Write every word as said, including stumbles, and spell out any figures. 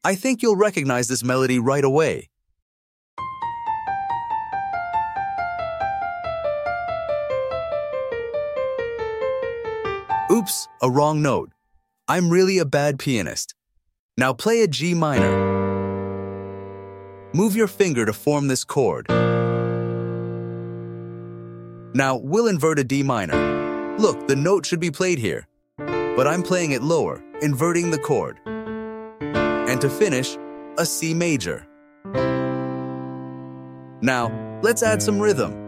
I think you'll recognize this melody right away. Oops, a wrong note. I'm really a bad pianist. Now play a G minor. Move your finger to form this chord. Now we'll invert a D minor. Look, the note should be played here, but I'm playing it lower, inverting the chord. And to finish, a C major. Now, let's add some rhythm.